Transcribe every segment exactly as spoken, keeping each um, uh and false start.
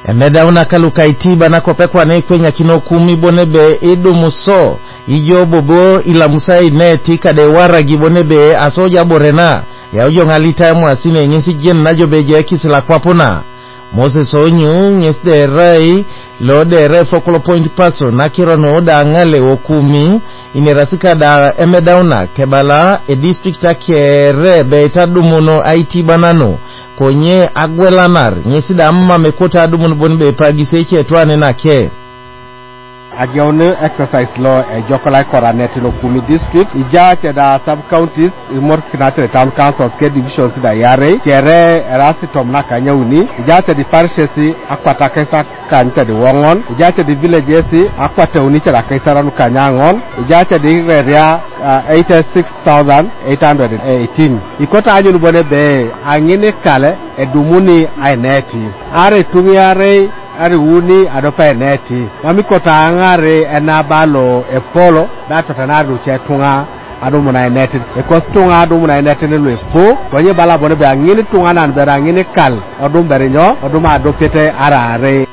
Emeda unakaluka itiba na kopekwa na ikwenya kino kumi bonebe idu muso ijo bobo ila musai neti kade waragi bonebe asoja borena ya ujo ngalita mwasine nyesi jen na jobeje kisila kwapona Moses Onyu nyesi de rai lo de rai focal point person na kirono da ngale okumi inerasika da emeda una kebala e district akere beitadumuno itiba nano konye agwelanar nyesi da amma mekota adumuno bonbe pagiseche etwane na ke Agione exercise law e jokolai koraneti no Kumi district ijache da sub counties imor kinate town councils ke divisions da yare kere erasi tomna kanyauni ijache di parishes akwata kaisa kanta de wongon ijache di villages akwata uniche da kaisa ranu kanyangon ijache di area uh, eighty-six thousand eight hundred eighteen ikota anyunu bone be angine kale edumuni aineti are tumiare ari wuni adopa neti mami kota angare enabalo epolo dato tanadu chetunga adumuna neti e kostunga adumuna neti ne lepo konye bala bone be angini tunga nan be angini kal odum berinyo oduma adopete arare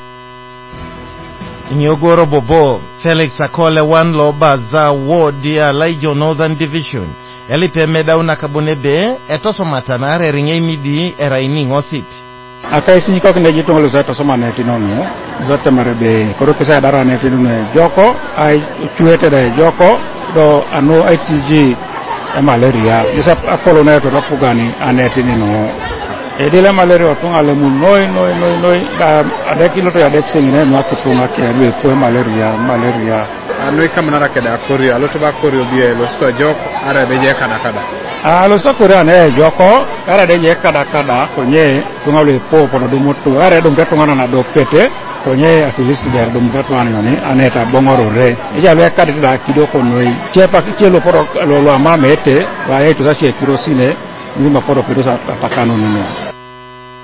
Nyogoro bobo Felix Akole one loba za ward ya Laijo Northern Division elipe meda unakabonebe etoso matanare ringe midi eraini ngosit Akaisi niko kende jitu ngalo zata soma neti nono zata marebe koro kisa dara neti nune joko ai chuete da joko do anu I T G malaria isa akolo neto rapugani aneti nino edele malaria otunga le mu noi noi noi noi da adekilo to adekse ngine no akutunga ke lwe ko malaria malaria anu kamnara ke da kori aloto ba kori obie lo sto joko ara beje kada kada alo sakura ne joko ara deje kada kada konye tunga le po po do moto ara dum beto ngana na do pete konye at least der dum beto an yoni aneta bongoro re ija le kada da kido ko noi chepa kielo poro lo lo amamete wa yetu sache kirosine nzima poro pedosa pakano nini